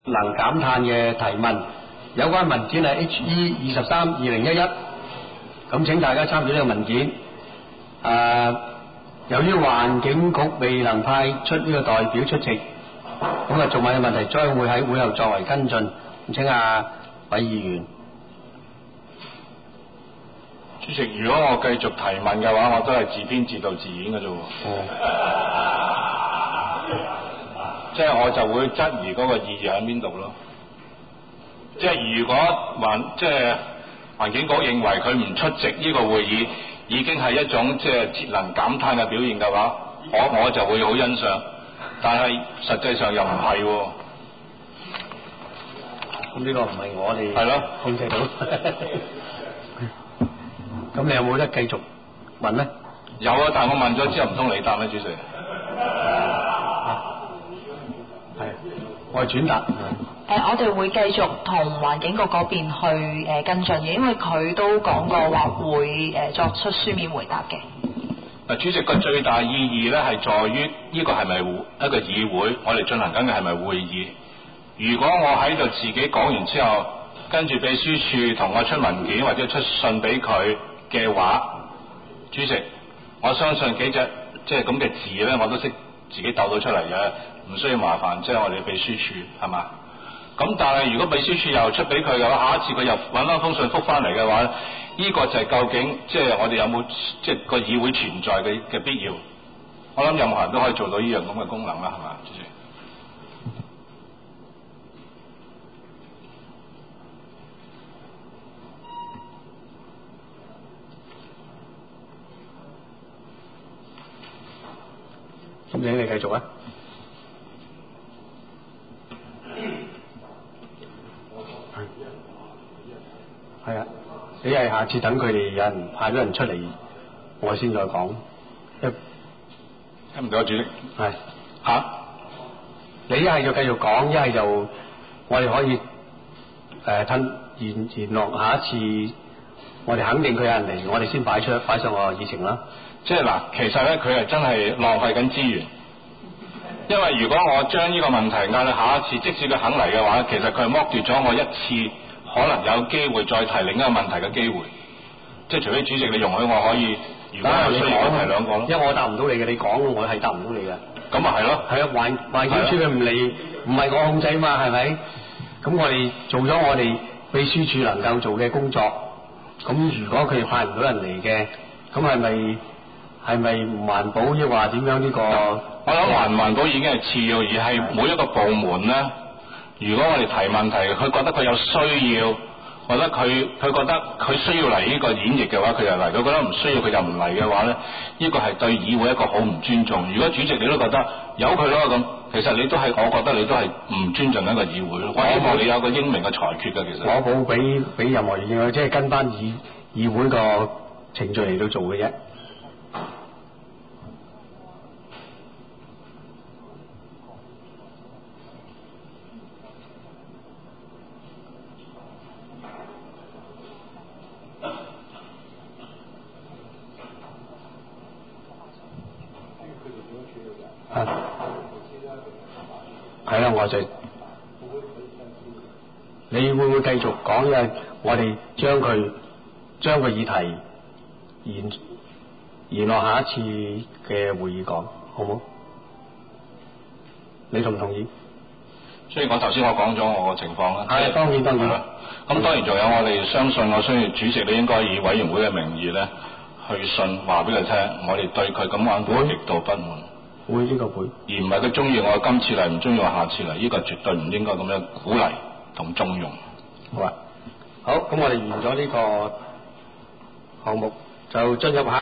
能減碳嘅提問，有關文件係 HE23/2011，咁請大家參照呢個文件。由於環境局未能派出呢個代表出席，咁仲問嘅問題將會喺會後作為跟進。咁請韋議員。 主席，如果我繼續提問嘅話，我都係自編自導自演嘅啫喎。即係我就會質疑嗰個意義喺邊度咯。即係如果環境局認為佢唔出席呢個會議已經係一種即係節能減碳嘅表現嘅話，我就會好欣賞。但係實際上又唔係喎。 咁呢個唔係我哋係咯控制到。咁你有冇得繼續問咧？ 有啊，但係我問咗之後唔通你答咩，主席？ 係，我係轉達。 我哋會繼續同環境局嗰邊去跟進嘅，因為佢都講過話會作出書面回答嘅。 嗱，主席個最大意義咧係在於呢個係咪一個議會，我哋進行緊嘅係咪會議？如果我喺度自己講完之後，跟住秘書處同我出文件或者出信俾佢嘅話，主席，我相信幾隻即係咁嘅字咧，我都識自己鬥到出嚟嘅，唔需要麻煩即係我哋秘書處係嘛？咁但係如果秘書處又出俾佢嘅話，下一次佢又揾翻封信覆翻嚟嘅話，呢個就係究竟即係我哋有冇即係個議會存在嘅必要？我諗任何人都可以做到呢樣咁嘅功能啦，係嘛，主席？ 咁請你繼續啊。係啊，你係下次等佢哋有人派咗人出嚟，我先再講。 聽唔到，主席。 係你一係就繼續講，一係就我哋可以延落下一次，我哋肯定佢有人嚟，我哋先擺上個議程啦。 即係嗱，其實咧佢係真係浪費緊資源，因為如果我將呢個問題壓到下一次，即使佢肯嚟嘅話，其實佢係剝奪咗我一次可能有機會再提另一個問題嘅機會。即係除非主席你容許我可以，如果有需要我提兩個咯。 因為我答唔到你嘅，你講我係答唔到你嘅。 咁啊係咯。係啊， 環境處佢唔嚟，唔係我控制嘛，係咪？咁我哋做咗我哋秘書處能夠做嘅工作。咁如果佢派唔到人嚟嘅，咁係咪唔環保，抑或點樣呢個？ 我諗環唔環保已經係次要，而係每一個部門咧，如果我哋提問題，佢覺得佢有需要，或者佢覺得佢需要嚟呢個演繹嘅話，佢就嚟；佢覺得唔需要，佢就唔嚟嘅話咧，呢個係對議會一個好唔尊重。如果主席你都覺得由佢咯咁，其實你都係，我覺得你都係唔尊重一個議會咯。我希望你有個英明嘅裁決㗎，其實。我冇俾任何意見，我即係跟翻議會個程序嚟到做嘅啫。係啦，我就你會唔會繼續講？因為我哋將個議題延落下一次嘅會議講，好冇？你同唔同意？ 所以我頭先我講咗我個情況啦。 係，當然。 咁當然仲有我哋相信，我相信主席你應該以委員會嘅名義咧去信話俾佢聽，我哋對佢咁樣會極度不滿。 會呢個會，而唔係佢中意我今次嚟，唔中意我下次嚟，呢個絕對唔應該咁樣鼓勵同縱容。 好啊，好，咁我哋完咗呢個項目，就進入下。